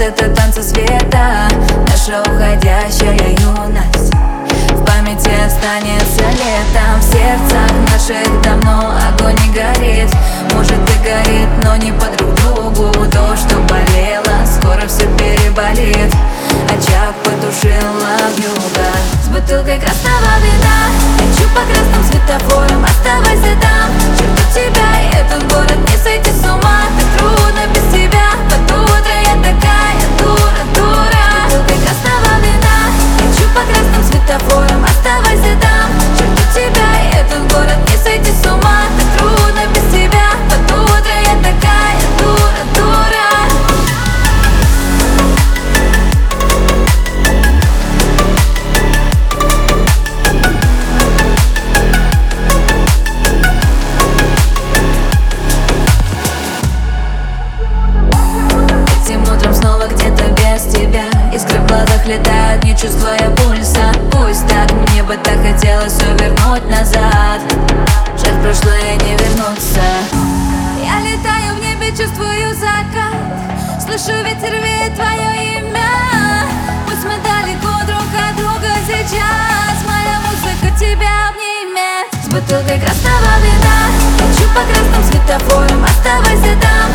это танцы света, наша уходящая юность в памяти останется летом. В сердцах наших давно огонь не горит. Может и горит, но не по друг другу. То, что болело, скоро все переболит. Очаг потушила вьюга. С бутылкой красного вина хочу по красным светофорам, оставайся там. Жду тебя и этот город, не сойти с ума. Так трудно без тебя, под утро я такая дура, дура. С бутылкой красного вина хочу по красным светофорам, оставайся там. Жду тебя и этот город, не сойти с ума. Так трудно без тебя, под утро я такая дура, дура. Искры в глазах летают, не чувствуя пульса. Пусть так, мне бы так хотелось все вернуть назад. Жаль, в прошлое не вернуться. Я летаю в небе, чувствую закат. Слышу ветер, веет твое имя. Пусть мы далеко друг от друга сейчас, моя музыка тебя обнимет. С бутылкой красного вина хочу по красным светофорам, оставайся там.